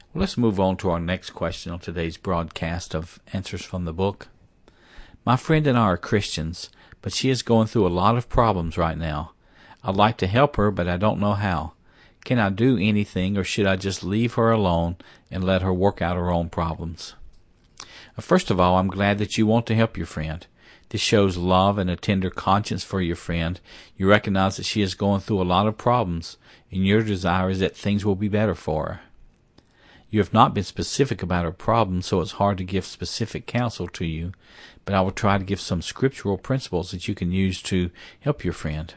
Well, let's move on to our next question on today's broadcast of Answers from the Book. My friend and I are Christians, but she is going through a lot of problems right now. I'd like to help her, but I don't know how. Can I do anything, or should I just leave her alone and let her work out her own problems? First of all, I'm glad that you want to help your friend. This shows love and a tender conscience for your friend. You recognize that she is going through a lot of problems, and your desire is that things will be better for her. You have not been specific about her problems, so it's hard to give specific counsel to you, but I will try to give some scriptural principles that you can use to help your friend.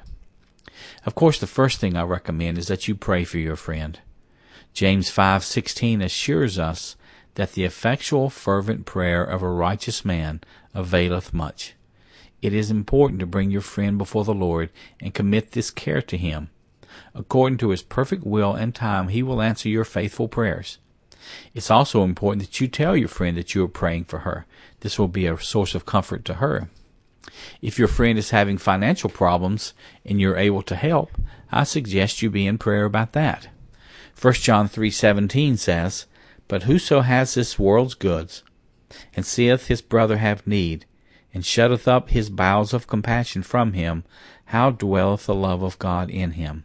Of course, the first thing I recommend is that you pray for your friend. James 5:16 assures us that the effectual fervent prayer of a righteous man availeth much. It is important to bring your friend before the Lord and commit this care to Him. According to His perfect will and time, He will answer your faithful prayers. It's also important that you tell your friend that you are praying for her. This will be a source of comfort to her. If your friend is having financial problems and you're able to help, I suggest you be in prayer about that. 1 John 3:17 says, But whoso has this world's goods, and seeth his brother have need, and shutteth up his bowels of compassion from him, how dwelleth the love of God in him?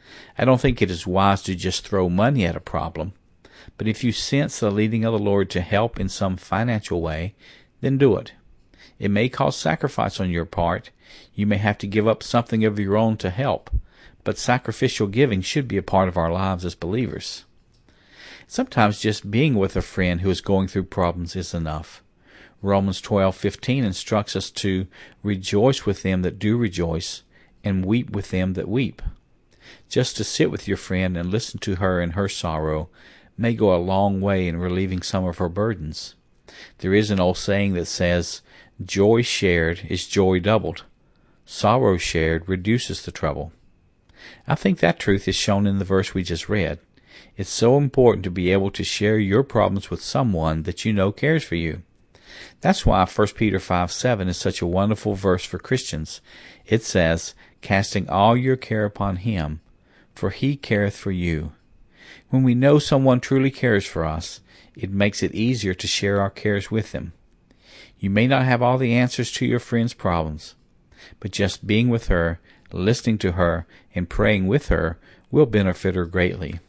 I don't think it is wise to just throw money at a problem, but if you sense the leading of the Lord to help in some financial way, then do it. It may cause sacrifice on your part. You may have to give up something of your own to help, but sacrificial giving should be a part of our lives as believers. Sometimes just being with a friend who is going through problems is enough. Romans 12:15 instructs us to rejoice with them that do rejoice, and weep with them that weep. Just to sit with your friend and listen to her in her sorrow may go a long way in relieving some of her burdens. There is an old saying that says, joy shared is joy doubled. Sorrow shared reduces the trouble. I think that truth is shown in the verse we just read. It's so important to be able to share your problems with someone that you know cares for you. That's why 1 Peter 5:7 is such a wonderful verse for Christians. It says, casting all your care upon Him, for He careth for you. When we know someone truly cares for us, it makes it easier to share our cares with them. You may not have all the answers to your friend's problems, but just being with her, listening to her, and praying with her will benefit her greatly.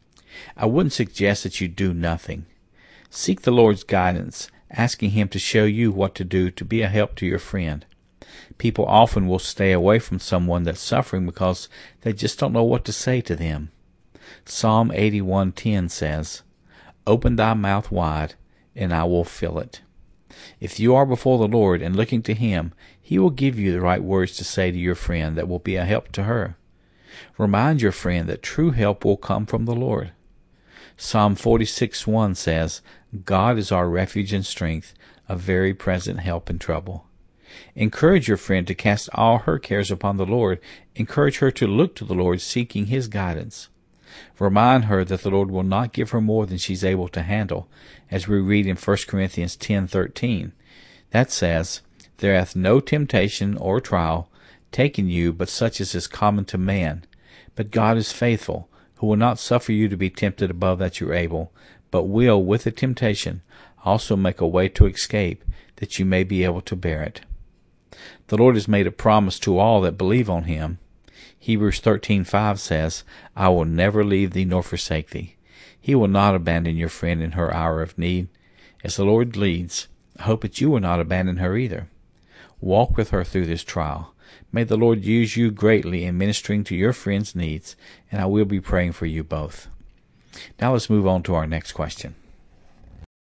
I wouldn't suggest that you do nothing. Seek the Lord's guidance, asking Him to show you what to do to be a help to your friend. People often will stay away from someone that's suffering because they just don't know what to say to them. Psalm 81:10 says, Open thy mouth wide, and I will fill it. If you are before the Lord and looking to Him, He will give you the right words to say to your friend that will be a help to her. Remind your friend that true help will come from the Lord. Psalm 46:1 says, God is our refuge and strength, a very present help in trouble. Encourage your friend to cast all her cares upon the Lord. Encourage her to look to the Lord, seeking His guidance. Remind her that the Lord will not give her more than she's able to handle, as we read in 1 Corinthians 10:13. That says, There hath no temptation or trial taken you but such as is common to man. But God is faithful, who will not suffer you to be tempted above that you are able, but will, with the temptation, also make a way to escape, that you may be able to bear it. The Lord has made a promise to all that believe on Him. Hebrews 13:5 says, I will never leave thee nor forsake thee. He will not abandon your friend in her hour of need. As the Lord leads, I hope that you will not abandon her either. Walk with her through this trial. May the Lord use you greatly in ministering to your friend's needs, and I will be praying for you both. Now let's move on to our next question.